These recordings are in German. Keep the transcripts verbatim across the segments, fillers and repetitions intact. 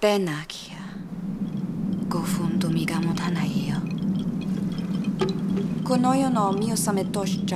Benakia. Gofundo migamot hanaio. Konoyo no mio sametoscha.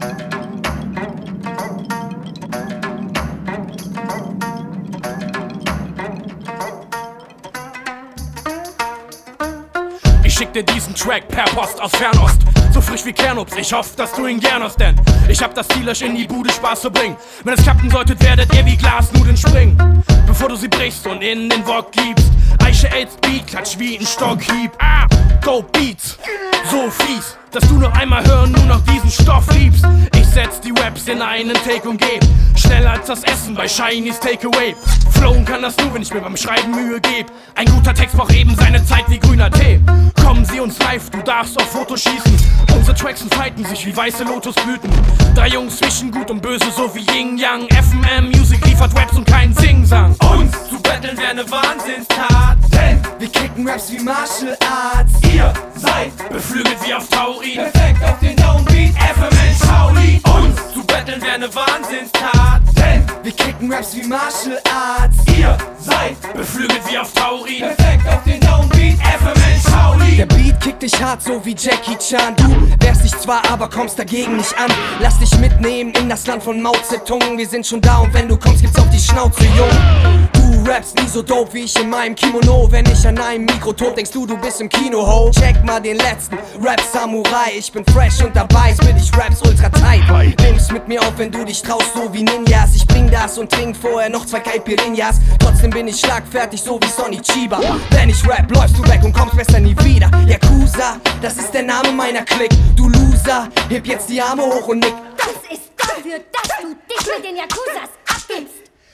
Ich schick dir diesen Track per Post aus Fernost. So frisch wie Kernobst, ich hoffe, dass du ihn gern hast, denn ich hab das Ziel, euch in die Bude Spaß zu bringen. Wenn es klappen solltet, werdet ihr wie Glasnudeln springen, bevor du sie brichst und in den Wok gibst. Eiche AIDS Beat, klatsch wie ein Stockhieb. Ah, Go Beats, so fies, dass du noch einmal hören, nur noch diesen Stoff liebst. Ich setz die Raps in einen Take und geb schneller als das Essen bei Shinies Takeaway. Flowen kann das nur, wenn ich mir beim Schreiben Mühe geb. Ein guter Text braucht eben seine Zeit wie grüner Tee. Kommen sie uns live, du darfst auf Foto schießen. Unsere Tracks fighten sich wie weiße Lotusblüten. Drei Jungs zwischen gut und böse, so wie Yin Yang. F M M Music liefert Raps und kein Sing-Sang. Uns zu betteln wäre ne Wahnsinnstat, denn wir kicken Raps wie Martial Arts. Ihr seid beflügelt wie auf Taurin, perfekt auf den Downbeat, F M L Shaolin. Uns zu betteln wäre ne Wahnsinnstat, denn wir kicken Raps wie Martial Arts. Ihr seid beflügelt wie auf Taurin, perfekt auf den Downbeat, F M L Shaolin. Der Beat kickt dich hart, so wie Jackie Chan. Du wehrst dich zwar, aber kommst dagegen nicht an. Lass dich mitnehmen in das Land von Mao Zedong. Wir sind schon da und wenn du kommst, gibt's auf die Schnauze, Jung. Du rappst nie so dope wie ich in meinem Kimono. Wenn ich an einem Mikro tot, denkst du, du bist im Kino, ho. Check mal den letzten Rap-Samurai. Ich bin fresh und dabei, spit ich Raps ultra tight. Nimm's mit mir auf, wenn du dich traust, so wie Ninjas. Ich bring das und trink vorher noch zwei Caipirinhas. Trotzdem bin ich schlagfertig, so wie Sonny Chiba. Wenn ich rap, läufst du weg und kommst besser nie wieder. Yakuza, das ist der Name meiner Clique. Du Loser, heb jetzt die Arme hoch und nick. Das ist dafür, dass du dich mit den Yakuzas abgibst.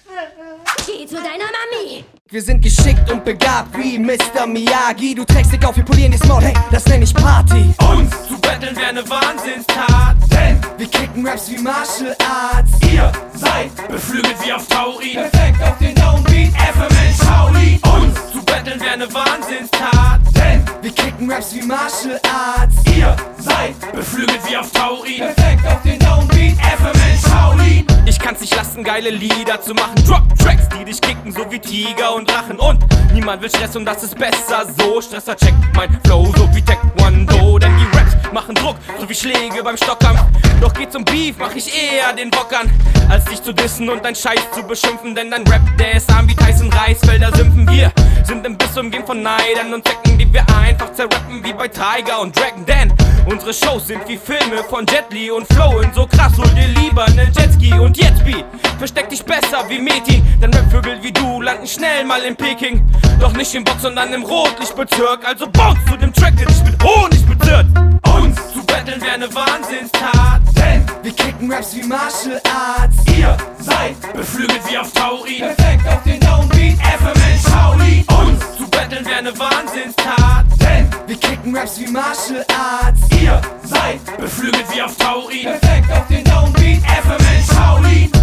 Geh zu deiner Mami. Wir sind geschickt und begabt wie Mister Miyagi. Du trägst dich auf, wir polieren die Small, hey, das nenn ich Party. Uns zu betteln wäre ne Wahnsinnstat, denn wir kicken Raps wie Martial Arts. Ihr seid beflügelt wie auf Taurin, perfekt auf den Downbeat, F M L Shaolin. Uns zu betteln wäre ne Wahnsinnstat, denn wir kicken Raps wie Martial Arts. Ihr seid beflügelt wie auf Taurin, perfekt auf den Downbeat, F M L Shaolin. Ich kann's nicht lassen, geile Lieder zu machen. Drop-Tracks, die dich kicken, so wie Tiger und Drachen. Und niemand will Stress und das ist besser so. Stresser checkt mein Flow, so wie Taekwondo. Denn die Raps machen Druck, so wie Schläge beim Stockkampf. Doch geht zum Beef, mach ich eher den Bock an, als dich zu dissen und dein Scheiß zu beschimpfen. Denn dein Rap, der ist arm wie Tyson Reisfelder Sümpfen. Wir sind im Biss umgeben von Neidern und Zecken, die wir einfach zerrappen wie bei Tiger und Dragon. Denn unsere Shows sind wie Filme von Jet Li und flowen so krass, hol dir lieber ne Jetski. Und jetzt Beat, versteck dich besser wie Metin, denn Rapvögel wie du landen schnell mal in Peking. Doch nicht im Bock, sondern im Rotlichtbezirk. Also bounce zu dem Track, der dich mit Honig bezirkt. Uns zu betteln wäre ne Wahnsinnstat, denn wir kicken Raps wie Martial Arts. Ihr seid beflügelt wie auf Taurin, perfekt auf den Downbeat, F M L Shaolin. Uns zu betteln wäre ne Wahnsinnstat, denn wir kicken Raps wie Martial Arts. Ihr seid beflügelt wie auf Taurin, perfekt auf den Downbeat, F M L Shaolin.